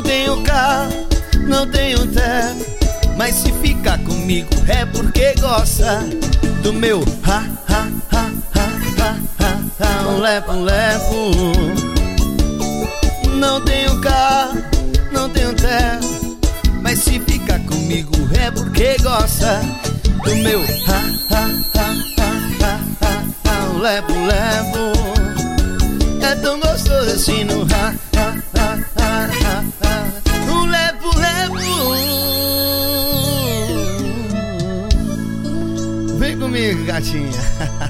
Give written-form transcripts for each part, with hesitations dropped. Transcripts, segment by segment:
tenho carro, não tenho teto, mas se ficar comigo é porque gosta do meu ha, ha, ha, ha, ha, ha, ha, lepo, lepo. Não tenho carro, não tenho teto, mas se ficar comigo é porque gosta do meu ha, ha, ha, ha, ha, ha, ha, lepo, lepo. É tão gostoso assim no ha, ha, ha, ha, ha, ha. Um lepo, lepo. Vem comigo, gatinha.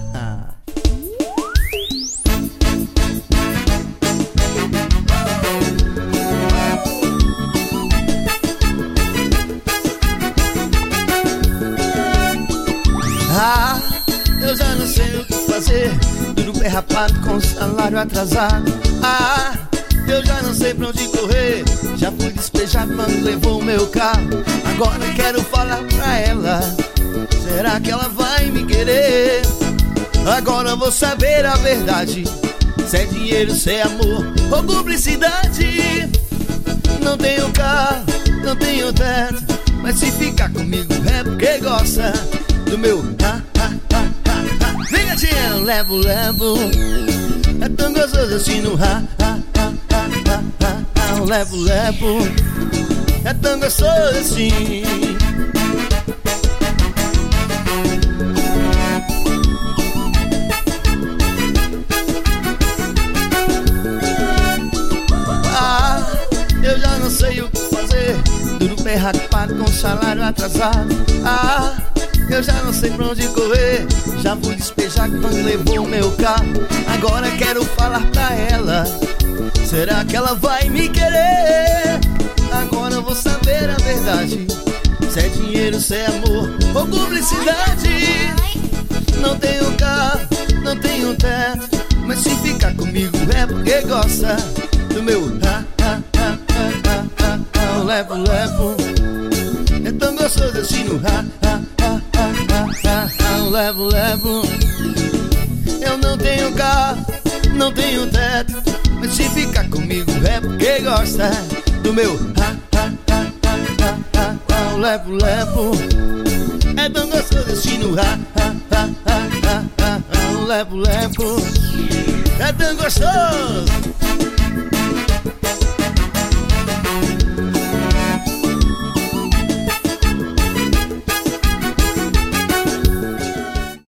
Ah, eu já não sei o que fazer, tudo bem rapado com salário atrasado. Ah, eu já não sei pra onde correr, já fui despejado quando levou o meu carro. Agora quero falar pra ela, será que ela vai me querer? Agora vou saber a verdade, se é dinheiro, se é amor ou publicidade. Não tenho carro, não tenho teto, mas se ficar comigo é porque gosta do meu ha, ha, ha, ha, ha. Vem gatinha, levo, levo. É tão gostoso assim no ha, ha, ha, ha, ha, ha, ha. Levo, levo. É tão gostoso assim. Ah, eu já não sei o que fazer, duro bem rapado com salário atrasado. Ah, eu já não sei pra onde correr, já fui despejar quando levou o meu carro. Agora quero falar pra ela, será que ela vai me querer? Agora eu vou saber a verdade, se é dinheiro, se é amor ou publicidade. Não tenho carro, não tenho teto, mas se ficar comigo é porque gosta do meu ha, ha, ha, ha, ha, ha, ha. Levo, levo. É tão gostoso assim no ha, ha, ha, ha, ha, ha, ha. Levo, levo. Eu não tenho carro, não tenho teto, mas se ficar comigo é porque gosta do meu ha, ha, ha, ha, ha, ha, ha. Levo, levo. É tão gostoso assim no ha, ha, ha, ha, ha, ha, ha. Levo, levo. É tão gostoso.